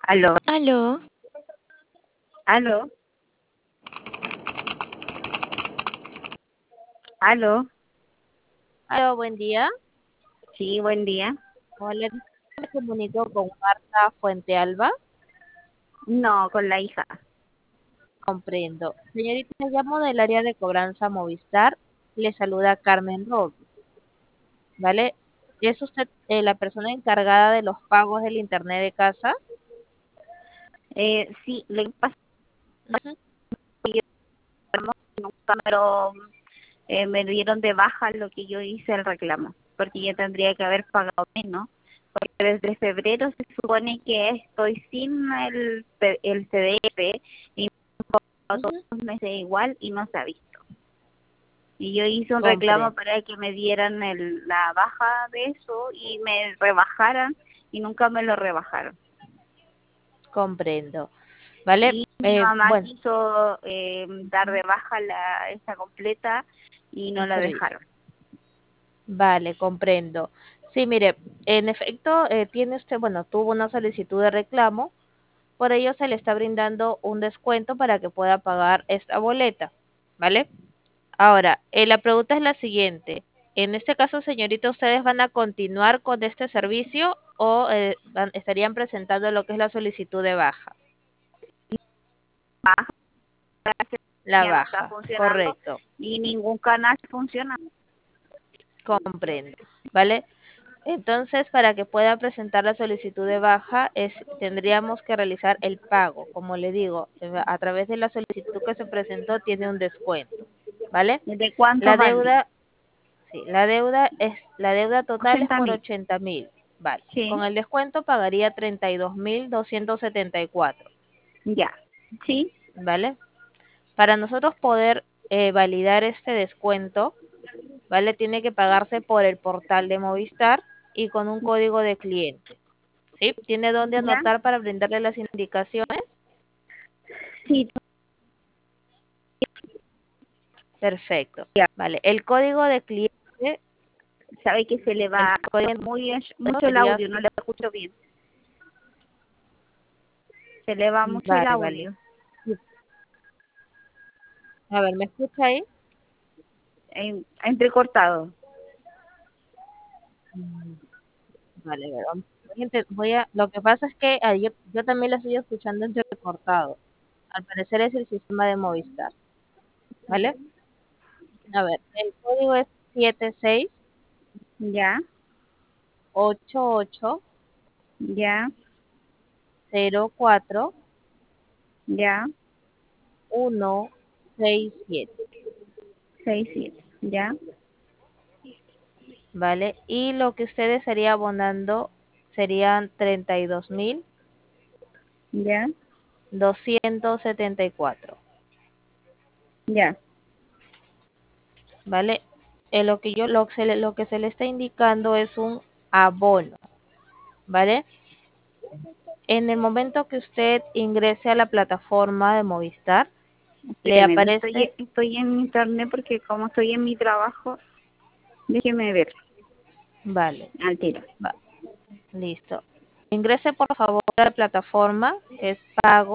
Aló, Aló, aló, aló. aló, buen día. Sí, buen día. Hola, me comunico con Marta Fuente Alba. No, con la hija. Comprendo. Señorita, me llamo del área de cobranza Movistar. Le saluda Carmen Rob, ¿vale? ¿Es usted la persona encargada de los pagos del internet de casa? Sí, le pasó Ujú. que nunca me dieron de baja lo que yo hice el reclamo, porque yo tendría que haber pagado menos, porque desde febrero se supone que estoy sin el CDF y me han pagado todos Ujú. los meses igual y no se ha visto. Y yo hice un reclamo Comprendo, para que me dieran la baja de eso y me rebajaran y nunca me lo rebajaron. comprendo. ¿Vale? Y mi mamá Bueno, quiso dar de baja esta completa y no el la servicio. dejaron. Vale, comprendo. Sí, mire, en efecto, tiene usted, bueno, tuvo una solicitud de reclamo. Por ello se le está brindando un descuento para que pueda pagar esta boleta, ¿vale? Ahora, la pregunta es la siguiente. En este caso, señorita, ¿ustedes van a continuar con este servicio o estarían presentando lo que es la solicitud de baja? Baja, La ya no está baja, funcionando correcto, y ningún canal funciona. comprendo, ¿vale? Entonces, para que pueda presentar la solicitud de baja, tendríamos que realizar el pago. Como le digo, a través de la solicitud que se presentó tiene un descuento, ¿vale? ¿De cuánto La vale? deuda, sí, la deuda total es 80 por mil. 80.000, ¿vale? Sí, Con el descuento pagaría 32.274, ya. Sí, ¿vale? Para nosotros poder validar este descuento, ¿vale? Tiene que pagarse por el portal de Movistar y con un código de cliente. ¿Sí? ¿Tiene dónde ya, anotar para brindarle las indicaciones? sí, Perfecto. ya. Vale. El código de cliente, Sabe que se le el va código mucho el sería, audio, no le escucho bien. Se le va mucho el vale, vale. audio. Sí. A ver, ¿me escucha ahí? Entrecortado. Mm, vale, a ver, lo que pasa es que yo también la estoy escuchando entrecortado. Al parecer es el sistema de Movistar, ¿vale? A ver, el código es Ya, 768804. ya, ya. 167, 6 7. Ya, ¿vale? Y lo que ustedes estarían abonando serían ya, 32.274, ya. ¿vale? Lo que se le está indicando es un abono, ¿vale? En el momento que usted ingrese a la plataforma de Movistar, le Espéreme, aparece, estoy en internet porque como estoy en mi trabajo, déjeme ver vale, al tiro. va, listo. Ingrese por favor a la plataforma que es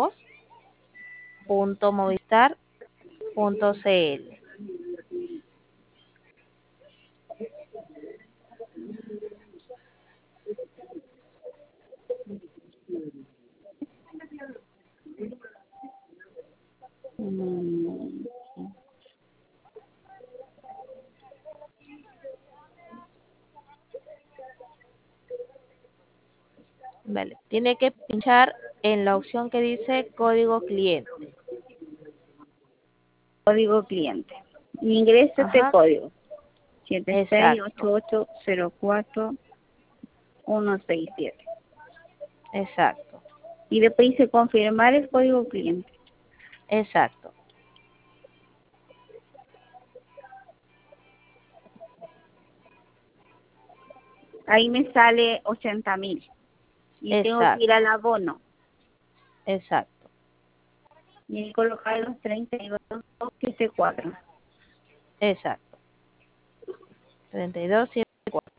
pagos.movistar.cl. Mm, Vale, tiene que pinchar en la opción que dice código cliente. Código cliente. Ingrese este Ajá, código. siete seis exacto, ocho ocho cero cuatro uno seis siete. exacto, Y después dice confirmar el código cliente. exacto, Ahí me sale 80.000. Y tengo que ir exacto, al abono. exacto, Y ahí colocar los 32.274. exacto. 32.74.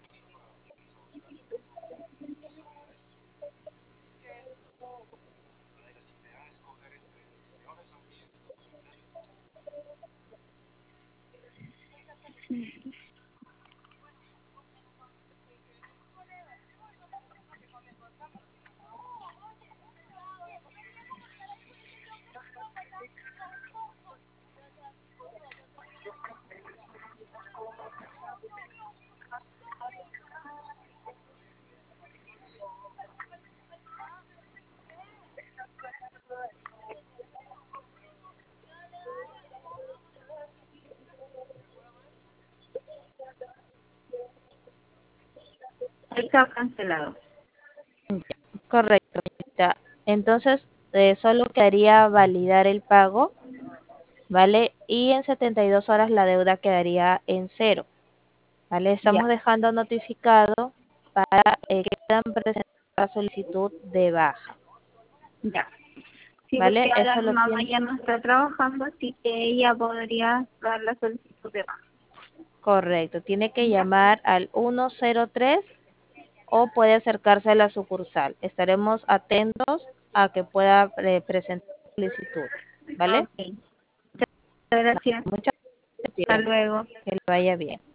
Está cancelado. Correcto. Ya. Entonces, solo quedaría validar el pago, ¿vale? Y en 72 horas la deuda quedaría en cero, ¿vale? Ya, Estamos dejando notificado para que puedan presentar la solicitud de baja, ya. Sí, ¿vale? porque ahora Eso mi lo mamá tiene. ya no está trabajando, así que ella podría dar la solicitud de baja. Correcto. Tiene que Ya, llamar al 103 o puede acercarse a la sucursal. Estaremos atentos a que pueda presentar la solicitud, ¿vale? ok. Muchas gracias. Muchas Hasta gracias. luego. Que le vaya bien.